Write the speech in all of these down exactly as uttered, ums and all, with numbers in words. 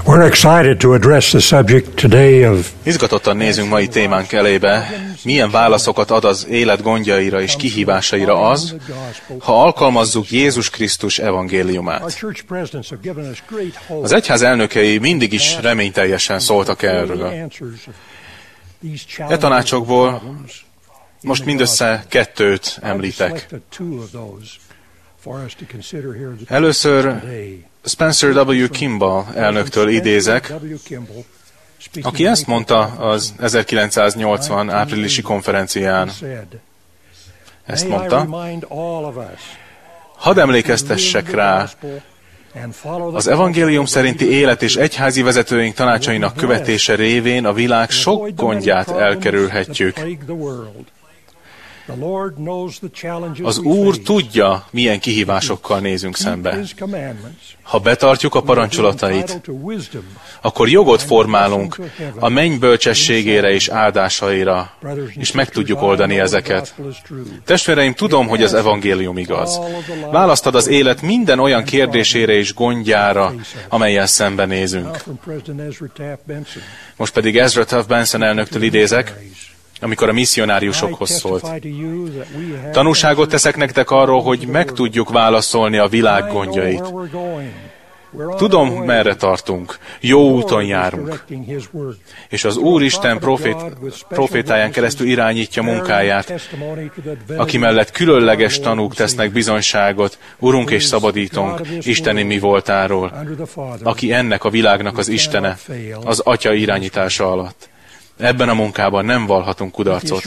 We're excited to address the subject today of Izgatottan nézünk mai témánk elébe, milyen válaszokat ad az élet gondjaira és kihívásaira az, ha alkalmazzuk Jézus Krisztus evangéliumát. Az egyház elnökei mindig is reményteljesen szóltak erről. E tanácsokból most mindössze kettőt említek. Először Spencer W. Kimball elnöktől idézek, aki ezt mondta az ezerkilencszáznyolcvan áprilisi konferencián. Ezt mondta: hadd emlékeztessek rá, az evangélium szerinti élet és egyházi vezetőink tanácsainak követése révén a világ sok gondját elkerülhetjük. Az Úr tudja, milyen kihívásokkal nézünk szembe. Ha betartjuk a parancsolatait, akkor jogot formálunk a menny bölcsességére és áldásaira, és meg tudjuk oldani ezeket. Testvéreim, tudom, hogy az evangélium igaz. Választad az élet minden olyan kérdésére és gondjára, amellyel szembenézünk. Most pedig Ezra Taft Benson elnöktől idézek, amikor a misszionáriusokhoz szólt. Tanúságot teszek nektek arról, hogy meg tudjuk válaszolni a világ gondjait. Tudom, merre tartunk. Jó úton járunk. És az Úristen profét, profétáján keresztül irányítja munkáját, aki mellett különleges tanúk tesznek bizonyságot, Urunk és Szabadítónk, Isteni mi voltáról, aki ennek a világnak az Istene, az Atya irányítása alatt. Ebben a munkában nem vallhatunk kudarcot.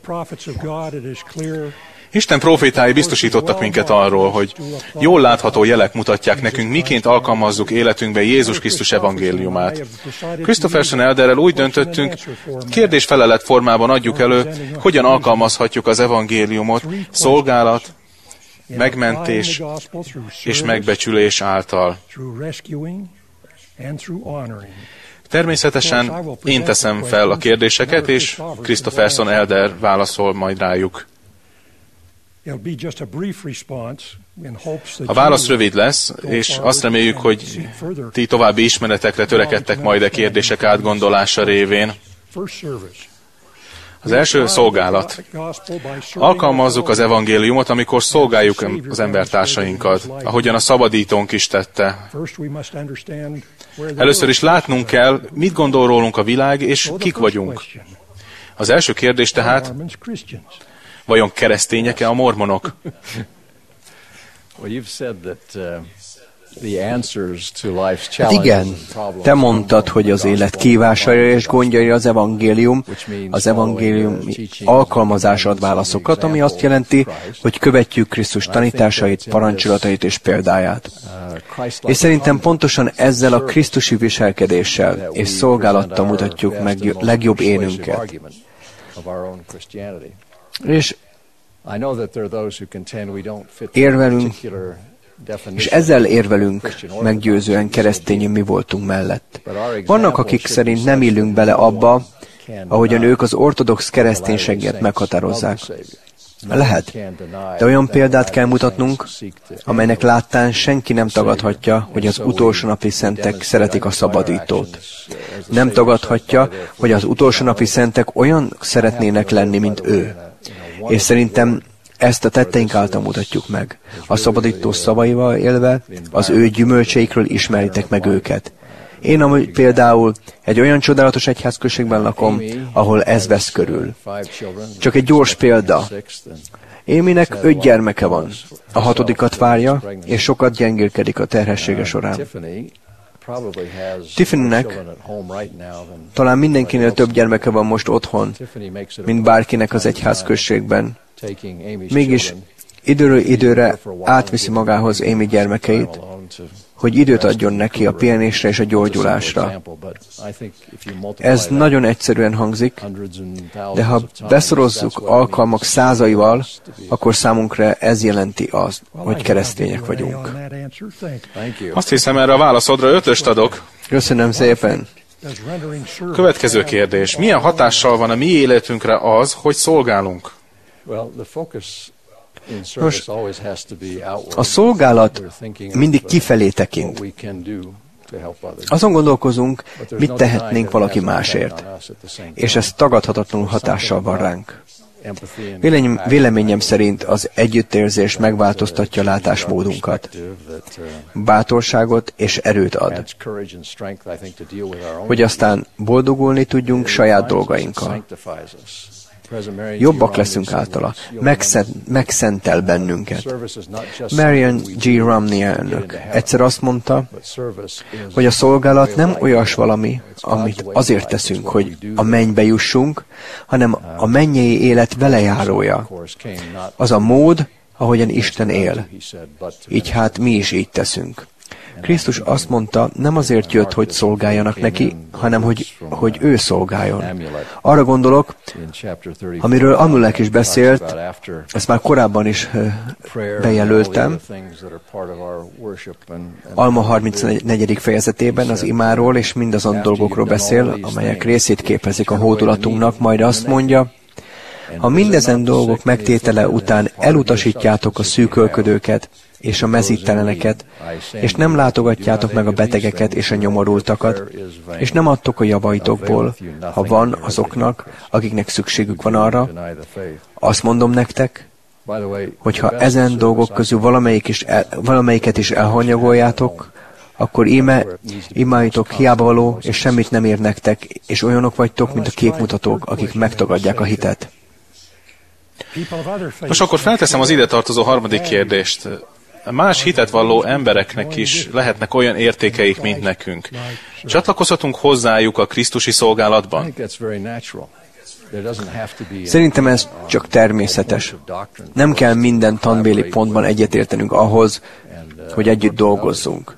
Isten profétái biztosítottak minket arról, hogy jól látható jelek mutatják nekünk, miként alkalmazzuk életünkbe Jézus Krisztus evangéliumát. Christopherson elderrel úgy döntöttünk, kérdés-felelet formában adjuk elő, hogyan alkalmazhatjuk az evangéliumot szolgálat, megmentés és megbecsülés által. Természetesen én teszem fel a kérdéseket, és Christopherson elder válaszol majd rájuk. A válasz rövid lesz, és azt reméljük, hogy ti további ismeretekre törekedtek majd a kérdések átgondolása révén. Az első szolgálat. Alkalmazzuk az evangéliumot, amikor szolgáljuk az embertársainkat, ahogyan a Szabadítónk is tette. Először is látnunk kell, mit gondol rólunk a világ, és kik vagyunk. Az első kérdés tehát, vajon keresztények-e a mormonok? Hát igen, te mondtad, hogy az élet kívásaira és gondjaira az evangélium, az evangélium alkalmazása ad válaszokat, ami azt jelenti, hogy követjük Krisztus tanításait, parancsolatait és példáját. És szerintem pontosan ezzel a krisztusi viselkedéssel és szolgálattal mutatjuk meg legjobb énünket. És érvelünk, és ezzel érvelünk meggyőzően keresztényi mi voltunk mellett. Vannak, akik szerint nem illünk bele abba, ahogyan ők az ortodox kereszténységet meghatározzák. Lehet, de olyan példát kell mutatnunk, amelynek láttán senki nem tagadhatja, hogy az utolsó napi szentek szeretik a Szabadítót. Nem tagadhatja, hogy az utolsó napi szentek olyan szeretnének lenni, mint ő. És szerintem ezt a tetteink által mutatjuk meg. A Szabadító szavaival élve, az ő gyümölcseikről ismeritek meg őket. Én amúgy például egy olyan csodálatos egyházközségben lakom, ahol ez vesz körül. Csak egy gyors példa. Éminek öt gyermeke van. A hatodikat várja, és sokat gyengélkedik a terhessége során. Tiffanynek talán mindenkinél több gyermeke van most otthon, mint bárkinek az egyházközségben. Mégis időről időre átviszi magához Amy gyermekeit, hogy időt adjon neki a pihenésre és a gyógyulásra. Ez nagyon egyszerűen hangzik, de ha beszorozzuk alkalmak százaival, akkor számunkra ez jelenti azt, hogy keresztények vagyunk. Azt hiszem, erre a válaszodra ötöst adok. Köszönöm szépen. Következő kérdés. Milyen hatással van a mi életünkre az, hogy szolgálunk? Nos, a szolgálat mindig kifelé tekint. Azon gondolkozunk, mit tehetnénk valaki másért, és ez tagadhatatlanul hatással van ránk. Véleményem, véleményem szerint az együttérzés megváltoztatja látásmódunkat, bátorságot és erőt ad, hogy aztán boldogulni tudjunk saját dolgainkkal. Jobbak leszünk általa, megszent, megszentel bennünket. Marion G. Romney elnök egyszer azt mondta, hogy a szolgálat nem olyas valami, amit azért teszünk, hogy a mennybe jussunk, hanem a mennyei élet velejárója. Az a mód, ahogyan Isten él. Így hát mi is így teszünk. Krisztus azt mondta, nem azért jött, hogy szolgáljanak neki, hanem hogy, hogy ő szolgáljon. Arra gondolok, amiről Amulek is beszélt, ezt már korábban is bejelöltem, Alma harmincnegyedik fejezetében az imáról és mindazon dolgokról beszél, amelyek részét képezik a hódolatunknak, majd azt mondja, ha mindezen dolgok megtétele után elutasítjátok a szűkölködőket, és a mezíteleneket, és nem látogatjátok meg a betegeket és a nyomorultakat, és nem adtok a javaitokból, ha van azoknak, akiknek szükségük van arra, azt mondom nektek, hogyha ezen dolgok közül valamelyik is el, valamelyiket is elhanyagoljátok, akkor íme, imáitok hiába való, és semmit nem ér nektek, és olyanok vagytok, mint a képmutatók, akik megtagadják a hitet. Most akkor felteszem az ide tartozó harmadik kérdést. Más hitet valló embereknek is lehetnek olyan értékeik, mint nekünk. Csatlakozhatunk hozzájuk a krisztusi szolgálatban? Szerintem ez csak természetes. Nem kell minden tanbéli pontban egyetértenünk ahhoz, hogy együtt dolgozzunk.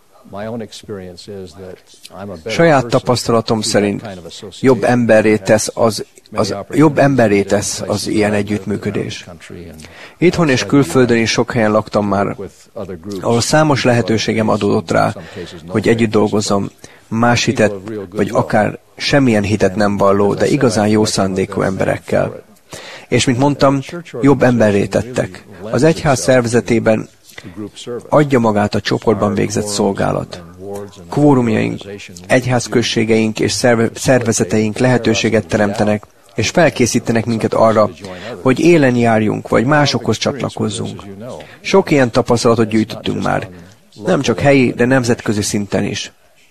Saját tapasztalatom szerint jobb emberré tesz az, az, jobb emberré tesz az ilyen együttműködés. Itthon és külföldön is sok helyen laktam már, ahol számos lehetőségem adódott rá, hogy együtt dolgozzam más hitet, vagy akár semmilyen hitet nem valló, de igazán jó szándékú emberekkel. És mint mondtam, jobb emberré tettek. Az egyház szervezetében adja magát a csoportban végzett szolgálat. Kvórumjaink, egyházközségeink és szervezeteink lehetőséget teremtenek, és felkészítenek minket arra, hogy élen járjunk, vagy másokhoz csatlakozzunk. Sok ilyen tapasztalatot gyűjtöttünk már, nem csak helyi, de nemzetközi szinten is.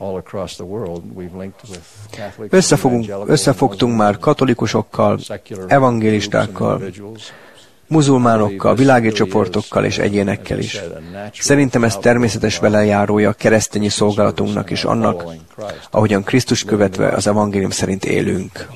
Összefogunk, összefogtunk már katolikusokkal, evangélistákkal, muzulmánokkal, világi csoportokkal és egyénekkel is. Szerintem ez természetes velejárója a keresztényi szolgálatunknak és annak, ahogyan Krisztus követve az evangélium szerint élünk.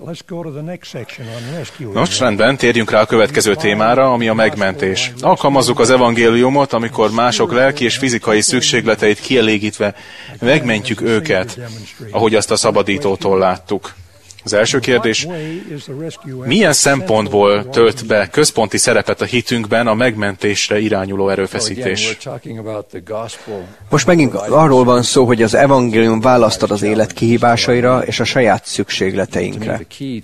Most rendben, térjünk rá a következő témára, ami a megmentés. Alkalmazzuk az evangéliumot, amikor mások lelki és fizikai szükségleteit kielégítve megmentjük őket, ahogy azt a szabadítótól láttuk. Az első kérdés, milyen szempontból tölt be központi szerepet a hitünkben a megmentésre irányuló erőfeszítés? Most megint arról van szó, hogy az evangélium választ ad az élet kihívásaira és a saját szükségleteinkre.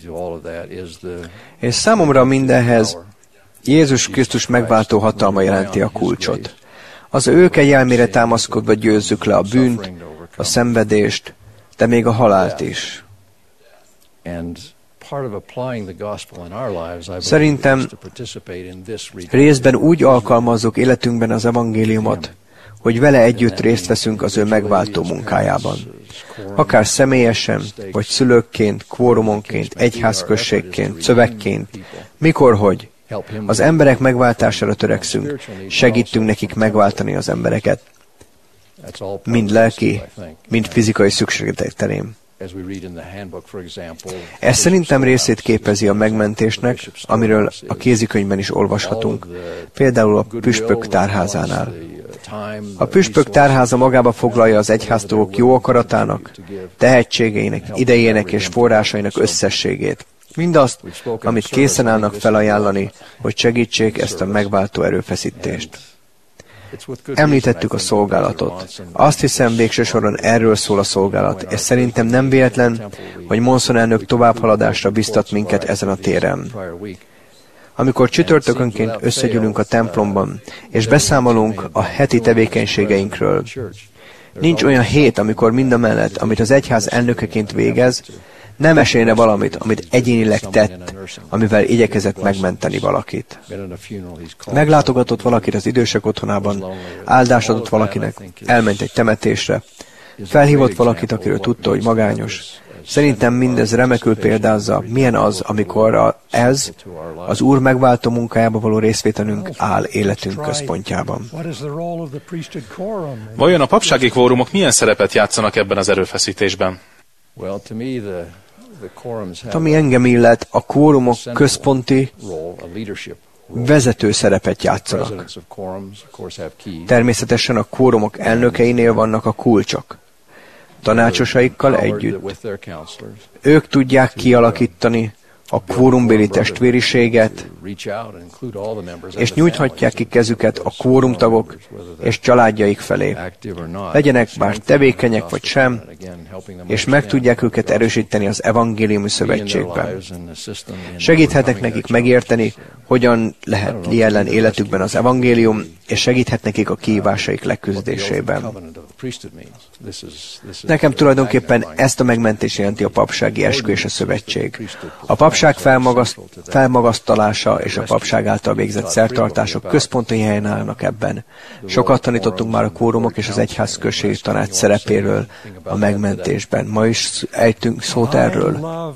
És számomra mindenhez Jézus Krisztus megváltó hatalma jelenti a kulcsot. Az ő kegyelmére támaszkodva győzzük le a bűnt, a szenvedést, de még a halált is. Szerintem részben úgy alkalmazzuk életünkben az evangéliumot, hogy vele együtt részt veszünk az ő megváltó munkájában. Akár személyesen, vagy szülőkként, kvórumonként, egyházközségként, szövegként, mikorhogy. Az emberek megváltására törekszünk, segítünk nekik megváltani az embereket, mind lelki, mind fizikai szükségletek terén. Ez szerintem részét képezi a megmentésnek, amiről a kézikönyvben is olvashatunk, például a püspök tárházánál. A püspök tárháza magába foglalja az egyháztagok jó akaratának, tehetségeinek, idejének és forrásainak összességét. Mindazt, amit készen állnak felajánlani, hogy segítsék ezt a megváltó erőfeszítést. Említettük a szolgálatot. Azt hiszem, végső soron erről szól a szolgálat, és szerintem nem véletlen, hogy Monson elnök továbbhaladásra biztat minket ezen a téren. Amikor csütörtökönként összegyűlünk a templomban, és beszámolunk a heti tevékenységeinkről, Nincs olyan hét, amikor mindamellett, amit az egyház elnökeként végez, nem mesélne valamit, amit egyénileg tett, amivel igyekezett megmenteni valakit. Meglátogatott valakit az idősek otthonában, áldást adott valakinek, elment egy temetésre, felhívott valakit, akiről tudta, hogy magányos. Szerintem mindez remekül példázza, milyen az, amikor ez, az Úr megváltó munkájába való részvételünk áll életünk központjában. Vajon a papsági kvórumok milyen szerepet játszanak ebben az erőfeszítésben? Ami engem illet, a kvórumok központi, vezető szerepet játszanak. Természetesen a kvórumok elnökeinél vannak a kulcsok. Tanácsosaikkal együtt. Ők tudják kialakítani a kvórumbéli testvériséget, és nyújthatják ki kezüket a kvórumtagok és családjaik felé. Legyenek bár tevékenyek vagy sem, és meg tudják őket erősíteni az evangéliumi szövetségben. Segíthetnek nekik megérteni, hogyan lehet jelen életükben az evangélium, és segíthet nekik a kihívásaik leküzdésében. Nekem tulajdonképpen ezt a megmentést jelenti a papsági eskü és a szövetség. A papság felmagaszt, felmagasztalása és a papság által végzett szertartások központi helyen állnak ebben. Sokat tanítottunk már a kvórumok és az egyház községi tanács szerepéről a megmentésben. Ma is ejtünk szót erről.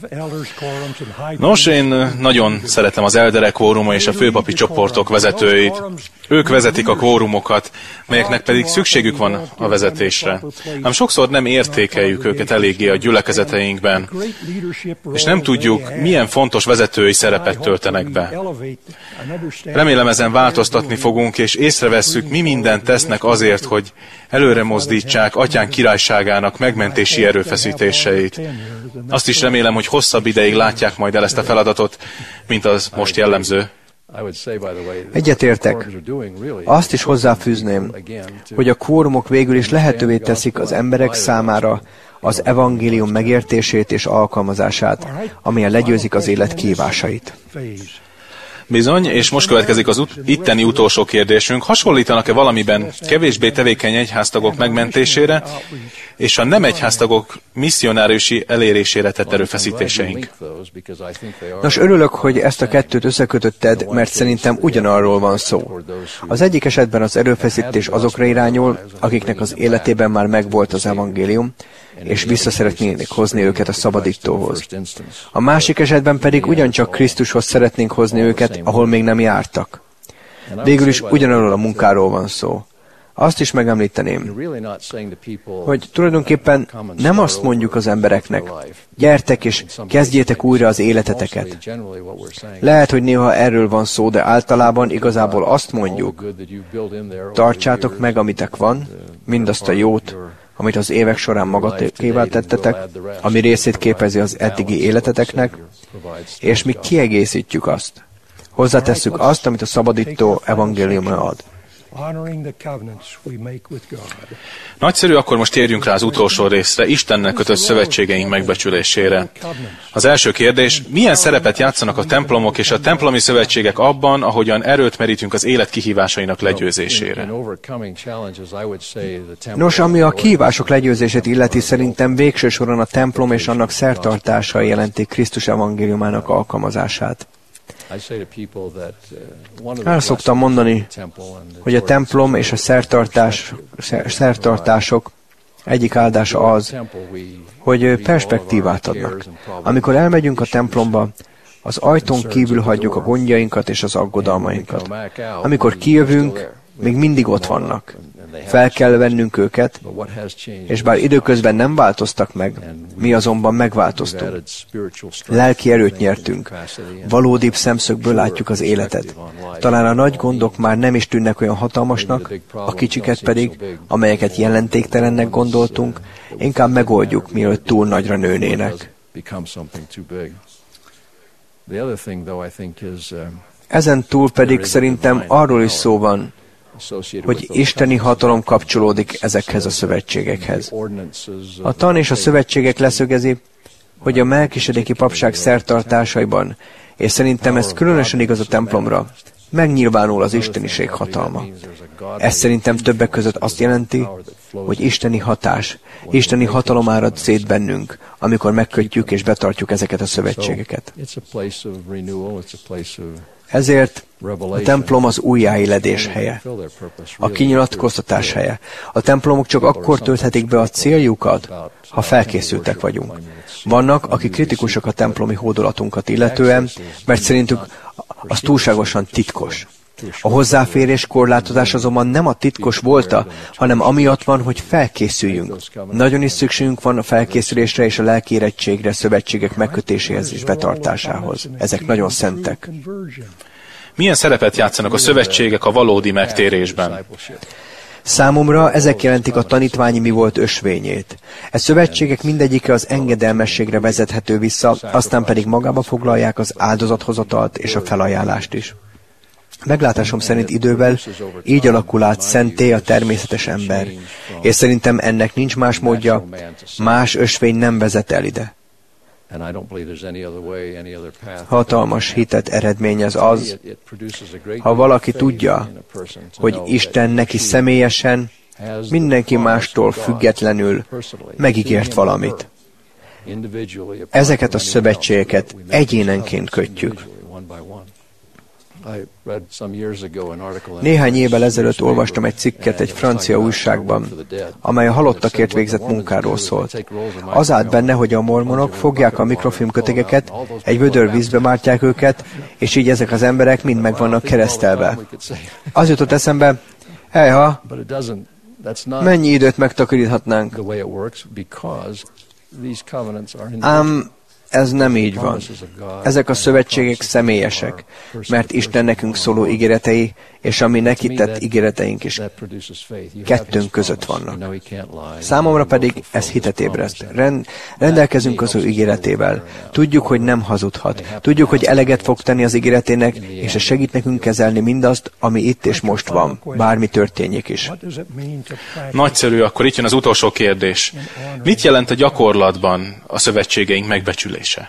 Nos, én nagyon szeretem az elderek kvóruma és a főpapi csoportok vezetőit. Ők vezetik a kvórumokat, melyeknek pedig szükségük van a vezetésre. Ám sokszor nem értékeljük őket eléggé a gyülekezeteinkben, és nem tudjuk, milyen fontos vezetői szerepet töltenek be. Remélem, ezen változtatni fogunk, és észrevesszük, mi mindent tesznek azért, hogy előre mozdítsák Atyánk királyságának megmentési erőfeszítéseit. Azt is remélem, hogy hosszabb ideig látják majd el ezt a feladatot, mint az most jellemző. Egyetértek. Azt is hozzáfűzném, hogy a kvórumok végül is lehetővé teszik az emberek számára az evangélium megértését és alkalmazását, amilyen legyőzik az élet kihívásait. Bizony, és most következik az ut- itteni utolsó kérdésünk. Hasonlítanak-e valamiben kevésbé tevékeny egyháztagok megmentésére, és a nem egyháztagok misszionáriusi elérésére tett erőfeszítéseink? Nos, örülök, hogy ezt a kettőt összekötötted, mert szerintem ugyanarról van szó. Az egyik esetben az erőfeszítés azokra irányul, akiknek az életében már megvolt az evangélium, és vissza szeretnénk hozni őket a szabadítóhoz. A másik esetben pedig ugyancsak Krisztushoz szeretnénk hozni őket, ahol még nem jártak. Végül is ugyanarról a munkáról van szó. Azt is megemlíteném, hogy tulajdonképpen nem azt mondjuk az embereknek, gyertek és kezdjétek újra az életeteket. Lehet, hogy néha erről van szó, de általában igazából azt mondjuk, tartsátok meg, amitek van, mindazt a jót, amit az évek során magatével tettetek, ami részét képezi az eddigi életeteknek, és mi kiegészítjük azt. Hozzátesszük azt, amit a szabadító evangéliuma ad. Nagyszerű, akkor most térjünk rá az utolsó részre, Istennel kötött szövetségeink megbecsülésére. Az első kérdés, milyen szerepet játszanak a templomok és a templomi szövetségek abban, ahogyan erőt merítünk az élet kihívásainak legyőzésére? Nos, ami a kihívások legyőzését illeti, szerintem végső soron a templom és annak szertartásai jelentik Krisztus evangéliumának alkalmazását. El szoktam mondani, hogy a templom és a szertartás, szertartások egyik áldása az, hogy perspektívát adnak. Amikor elmegyünk a templomba, az ajtón kívül hagyjuk a gondjainkat és az aggodalmainkat. Amikor kijövünk, még mindig ott vannak. Fel kell vennünk őket, és bár időközben nem változtak meg, mi azonban megváltoztunk. Lelki erőt nyertünk. Valódibb szemszögből látjuk az életet. Talán a nagy gondok már nem is tűnnek olyan hatalmasnak, a kicsiket pedig, amelyeket jelentéktelennek gondoltunk, inkább megoldjuk, mielőtt túl nagyra nőnének. Ezen túl pedig szerintem arról is szó van, hogy isteni hatalom kapcsolódik ezekhez a szövetségekhez. A tan és a szövetségek leszögezi, hogy a melkisedéki papság szertartásaiban, és szerintem ez különösen igaz a templomra, megnyilvánul az isteniség hatalma. Ez szerintem többek között azt jelenti, hogy isteni hatás, isteni hatalom árad szét bennünk, amikor megkötjük és betartjuk ezeket a szövetségeket. Ezért a templom az újjáéledés helye, a kinyilatkoztatás helye. A templomok csak akkor tölthetik be a céljukat, ha felkészültek vagyunk. Vannak, akik kritikusak a templomi hódolatunkat illetően, mert szerintük az túlságosan titkos. A hozzáférés korlátozás azonban nem a titkos volta, hanem amiatt van, hogy felkészüljünk. Nagyon is szükségünk van a felkészülésre és a lelki érettségre, szövetségek megkötéséhez és betartásához. Ezek nagyon szentek. Milyen szerepet játszanak a szövetségek a valódi megtérésben? Számomra ezek jelentik a tanítványi mi volt ösvényét. E szövetségek mindegyike az engedelmességre vezethető vissza, aztán pedig magába foglalják az áldozathozatalt és a felajánlást is. Meglátásom szerint idővel így alakul át szenté a természetes ember, és szerintem ennek nincs más módja, más ösvény nem vezet el ide. Hatalmas hitet eredményez az, ha valaki tudja, hogy Isten neki személyesen, mindenki mástól függetlenül megígért valamit. Ezeket a szövetségeket egyénenként kötjük. Néhány évvel ezelőtt olvastam egy cikket egy francia újságban, amely a halottakért végzett munkáról szólt. Az állt benne, hogy a mormonok fogják a mikrofilm kötegeket, egy vödör vízbe mártják őket, és így ezek az emberek mind meg vannak keresztelve. Az jutott eszembe, helyha, mennyi időt megtakaríthatnánk. Ám ez nem így van. Ezek a szövetségek személyesek, mert Isten nekünk szóló ígéretei, és ami neki tett ígéreteink is kettőnk között vannak. Számomra pedig ez hitet ébreszt. Rend, rendelkezünk az ő ígéretével. Tudjuk, hogy nem hazudhat. Tudjuk, hogy eleget fog tenni az ígéretének, és ez segít nekünk kezelni mindazt, ami itt és most van, bármi történjék is. Nagyszerű, akkor itt jön az utolsó kérdés. Mit jelent a gyakorlatban a szövetségeink megbecsülése?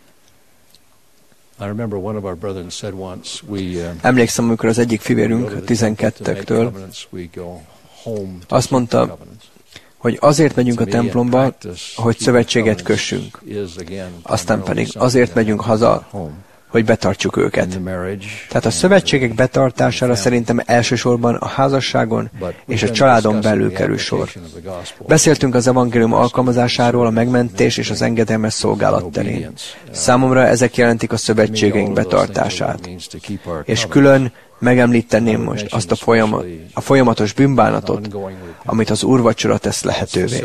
Emlékszem, amikor az egyik fivérünk, a tizenkettektől azt mondta, hogy azért megyünk a templomba, hogy szövetséget kössünk. Aztán pedig azért megyünk haza, hogy betartsuk őket. Tehát a szövetségek betartására szerintem elsősorban a házasságon és a családon belül kerül sor. Beszéltünk az evangélium alkalmazásáról a megmentés és az engedelmes szolgálat terén. Számomra ezek jelentik a szövetségeink betartását. És külön megemlíteném most azt a, folyamat, a folyamatos bűnbánatot, amit az úrvacsora tesz lehetővé.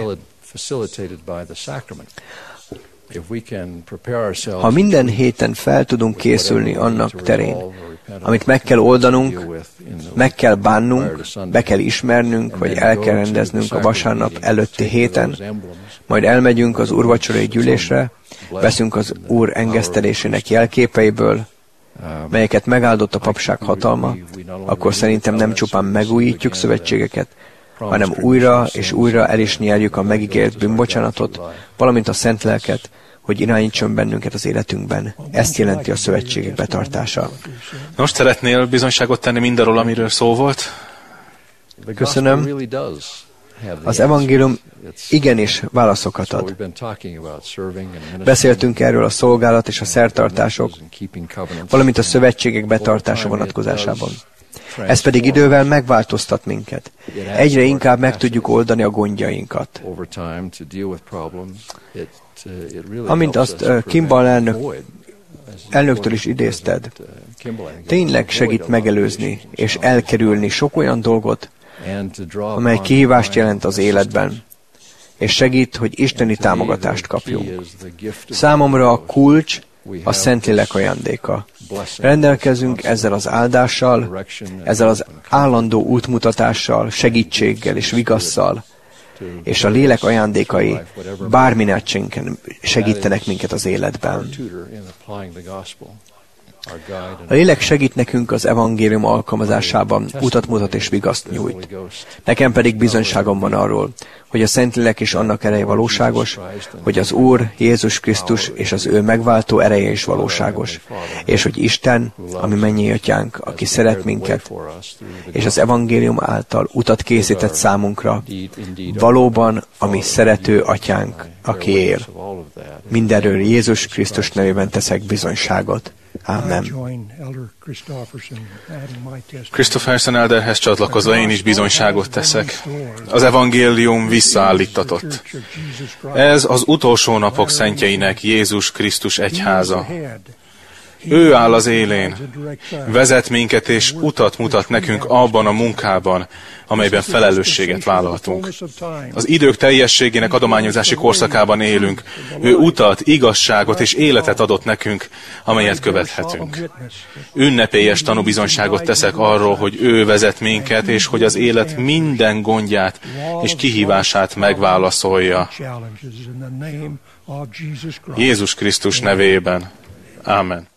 Ha minden héten fel tudunk készülni annak terén, amit meg kell oldanunk, meg kell bánnunk, be kell ismernünk, vagy el kell rendeznünk a vasárnap előtti héten, majd elmegyünk az úrvacsorai gyűlésre, veszünk az Úr engesztelésének jelképeiből, melyeket megáldott a papság hatalma, akkor szerintem nem csupán megújítjuk szövetségeket, hanem újra és újra el is nyerjük a megígért bűnbocsánatot, valamint a szent lelket, hogy irányítson bennünket az életünkben. Ezt jelenti a szövetségek betartása. Most szeretnél bizonyságot tenni mindarról, amiről szó volt? Köszönöm. Az evangélium igenis válaszokat ad. Beszéltünk erről a szolgálat és a szertartások, valamint a szövetségek betartása vonatkozásában. Ez pedig idővel megváltoztat minket. Egyre inkább meg tudjuk oldani a gondjainkat. Amint azt uh, Kimball elnök, elnöktől is idézted, tényleg segít megelőzni és elkerülni sok olyan dolgot, amely kihívást jelent az életben, és segít, hogy isteni támogatást kapjunk. Számomra a kulcs a Szentlélek ajándéka. Rendelkezünk ezzel az áldással, ezzel az állandó útmutatással, segítséggel és vigasszal, és a lélek ajándékai bárminát segítenek minket az életben. A lélek segít nekünk az evangélium alkalmazásában, utat mutat és vigaszt nyújt. Nekem pedig bizonyságom van arról, hogy a Szentlélek és annak ereje valóságos, hogy az Úr, Jézus Krisztus és az ő megváltó ereje is valóságos, és hogy Isten, ami mennyi atyánk, aki szeret minket, és az evangélium által utat készített számunkra, valóban a mi szerető atyánk, aki él. Mindenről Jézus Krisztus nevében teszek bizonyságot. Amen. Christopherson elderhez csatlakozva én is bizonyságot teszek. Az evangélium visszaállítatott. Ez az utolsó napok szentjeinek Jézus Krisztus egyháza. Ő áll az élén, vezet minket és utat mutat nekünk abban a munkában, amelyben felelősséget vállaltunk. Az idők teljességének adományozási korszakában élünk. Ő utat, igazságot és életet adott nekünk, amelyet követhetünk. Ünnepélyes tanúbizonyságot teszek arról, hogy ő vezet minket, és hogy az élet minden gondját és kihívását megválaszolja. Jézus Krisztus nevében. Amen.